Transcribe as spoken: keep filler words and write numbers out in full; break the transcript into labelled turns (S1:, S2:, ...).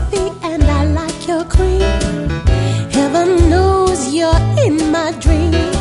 S1: coffee and I like your cream. Heaven knows you're in my dream.